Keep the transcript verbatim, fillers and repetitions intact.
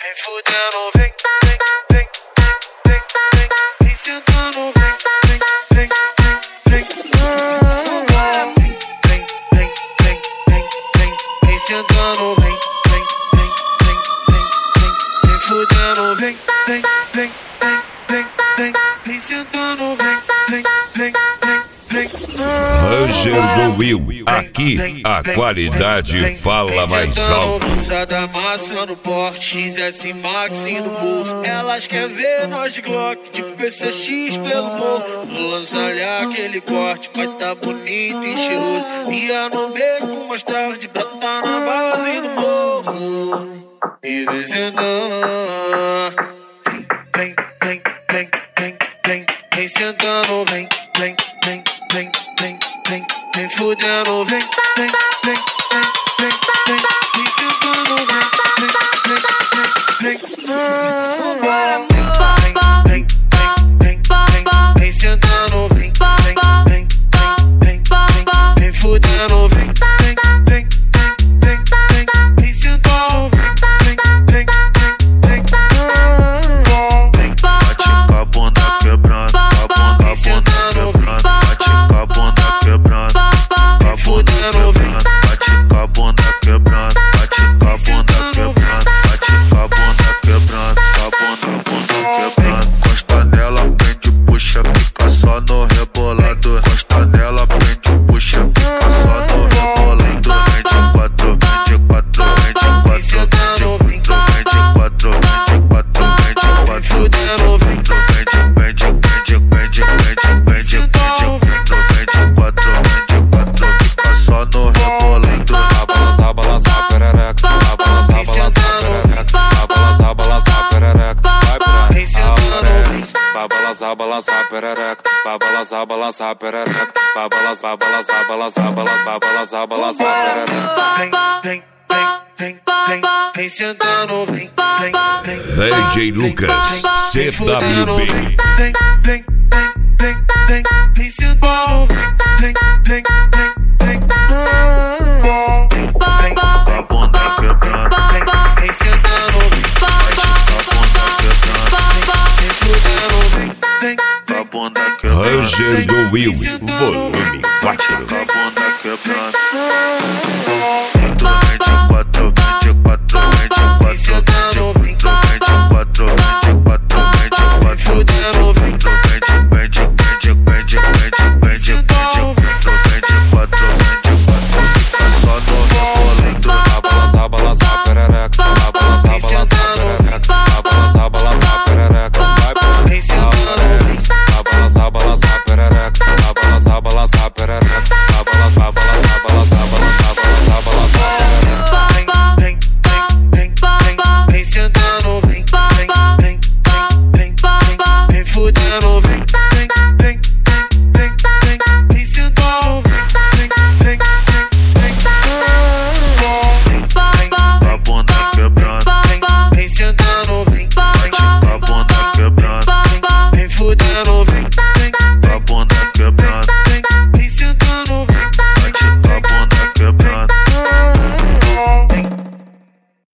vem fudendo, vem, vem, vem, vem, vem, vem sentando, vem, vem, vem, vem, vem, vem, vem, vem, vem, vem, vem sentando, vem, vem, vem, vem, vem, vem, vem fudendo, vem, vem, vem, vem, vem, vem, vem sentando, vem, vem, vem, vem, vem. Ranger do Will, aqui a qualidade fala mais alto. Da massa no porte, X S Max no bolso. Elas querem ver nós de Glock, de P C X pelo morro. Vou lançar-lhe aquele corte, mas tá bonito e cheiroso. Ia no beco com mais tarde, brotar na base do morro. E vem sentando, vem, vem, vem, vem, vem, vem sentando, vem, vem, vem, vem, vem, vem, vem fudendo, vem, vem, vem, vem, vem, vem, vem sentando, vem, vem, vem, vem, vem, vem, vem, vem, vem sentando, vem, vem, vem, vem, vem, vem fudendo, vem, vem, vem, vem, vem, vem sentando, vem, vem, vem, vem, bate com a bunda quebrando, a bunda, a bunda quebrando, bate com a bunda quebrando, a bunda quebrando, bate com a bunda quebrando, bate com a bunda quebrando, bate com a bunda quebrando, a bunda, a bunda quebrando. Costa nela, prende, puxa, fica só no rebolado. Costa nela, prende, puxa, fica só no rebolado. Vende quatro, vende quatro, vende quatro, vende quatro, vende quatro, vende quatro, vende quatro, vende, vende, vende, vende, vende, vende, vende quatro, vende quatro, fica só no rebolado. Balança, balança, perereca, balança, balança, perereca, balança, balança, perereca, vai pra aparece. Balança, balança, perereca, balança, balança, perereca, balança, balança, balança, balança, balança, balança, perereca. vem, vem, vem, vem, vem sentando, vem, vem, vem. D J Lucas, C W B. Vem, vem, vem, vem, vem, vem sentando, vem, vem, vem, vem, vem. Vem, Com a bunda quebrando, vem, vem sentando, vem, bate com a bunda quebrando, vem fudendo, vem, vem, com a bunda quebrando, Ranger do Will, volume quatro.